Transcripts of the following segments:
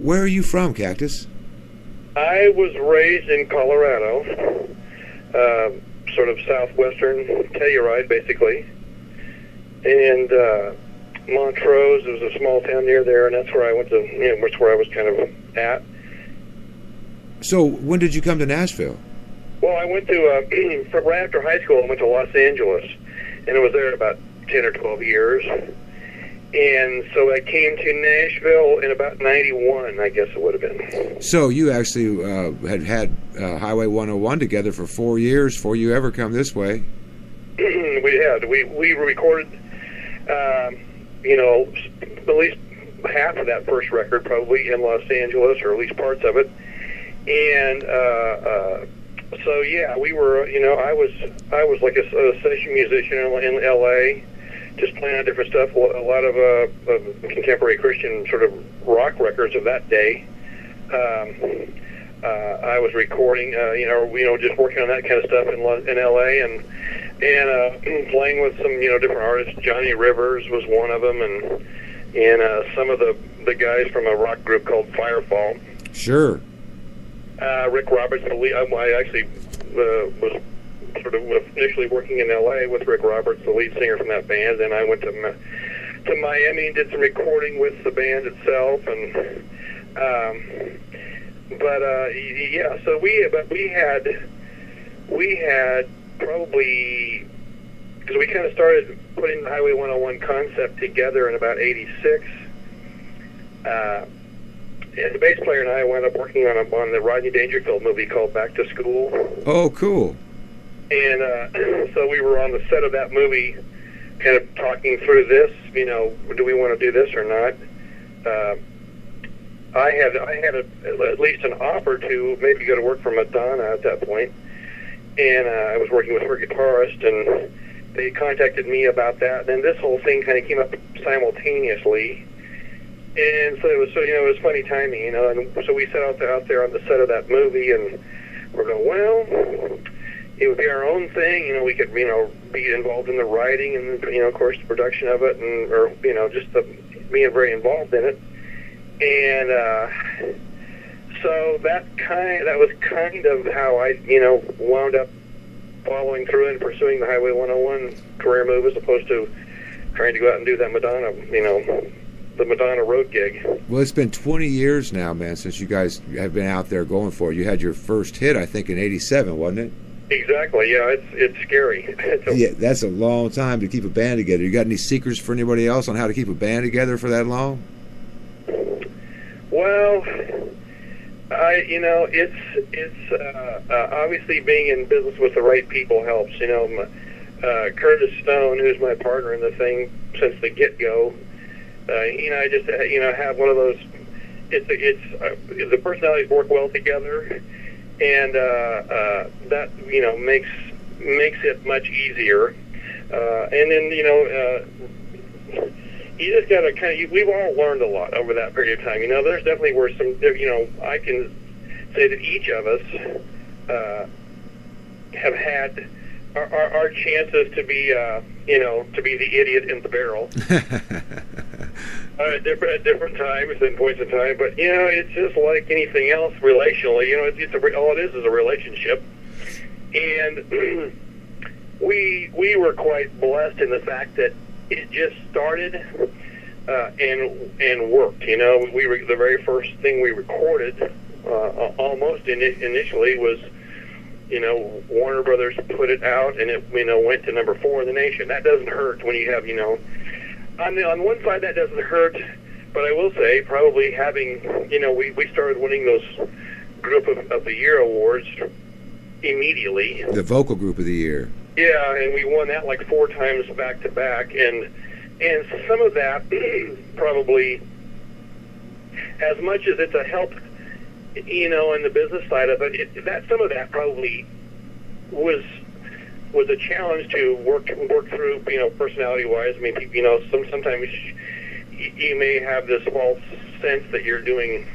where are you from, Cactus? I was raised in Colorado, sort of southwestern Telluride, basically. And Montrose, there was a small town near there, and that's where I went to, that's where I was kind of at. So when did you come to Nashville? Well, I went to, right after high school, I went to Los Angeles, and I was there about 10 or 12 years. And so I came to Nashville in about 91, I guess it would have been. So you actually had Highway 101 together for 4 years before you ever come this way. We had. We recorded, at least half of that first record probably in Los Angeles, or at least parts of it. And so, yeah, we were, I was like a session musician in L.A., just playing on different stuff, a lot of contemporary Christian sort of rock records of that day. I was recording, just working on that kind of stuff in L.A. and playing with some, different artists. Johnny Rivers was one of them, and some of the guys from a rock group called Firefall. Sure. Rick Roberts, the lead. I actually was sort of initially working in L.A. with Rick Roberts, the lead singer from that band. Then I went to Miami and did some recording with the band itself, and so we had probably, because we kind of started putting the Highway 101 concept together in about '86. And the bass player and I wound up working on the Rodney Dangerfield movie called Back to School. Oh, cool. And so we were on the set of that movie, kind of talking through this, do we want to do this or not? I had at least an offer to maybe go to work for Madonna at that point. And I was working with her guitarist, and they contacted me about that. And then this whole thing kind of came up simultaneously. And so it was funny timing, and so we set out there on the set of that movie, and we're going, well, it would be our own thing, we could, be involved in the writing and, of course, the production of it, or just being very involved in it. And so that was kind of how I, wound up following through and pursuing the Highway 101 career move, as opposed to trying to go out and do that Madonna, the Madonna road gig. Well, it's been 20 years now, man, since you guys have been out there going for it. You had your first hit, I think, in '87, wasn't it? Exactly, yeah, it's scary. Yeah, that's a long time to keep a band together. You got any secrets for anybody else on how to keep a band together for that long? Well, it's obviously being in business with the right people helps. Curtis Stone, who's my partner in the thing since the get-go, I just have one of those. The personalities work well together, and that makes it much easier. And then you just got to we've all learned a lot over that period of time. There's definitely were some. I can say that each of us have had our chances to be to be the idiot in the barrel. At different times and points in time, but it's just like anything else relationally. All it is a relationship, and we were quite blessed in the fact that it just started and worked. We were the very first thing we recorded almost initially was. Warner Brothers put it out, and it went to number 4 in the nation. That doesn't hurt when you have on one side that doesn't hurt, but I will say probably having we started winning those Group of the Year awards immediately. The Vocal Group of the Year. Yeah, and we won that like 4 times back to back, and some of that probably, as much as it's a help. In the business side of it, some of that probably was a challenge to work through, personality wise. I mean, sometimes you may have this false sense that you're doing,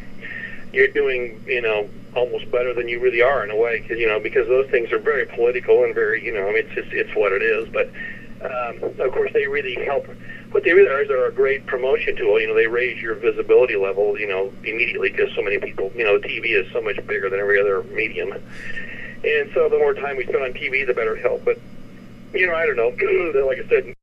almost better than you really are in a way, because those things are very political and very, it's what it is. But Of course, they really help. What they really are is they're a great promotion tool. You know, they raise your visibility level, you know, immediately because so many people, you know, TV is so much bigger than every other medium. And so the more time we spend on TV, the better it helps. But, you know, I don't know. Like I said,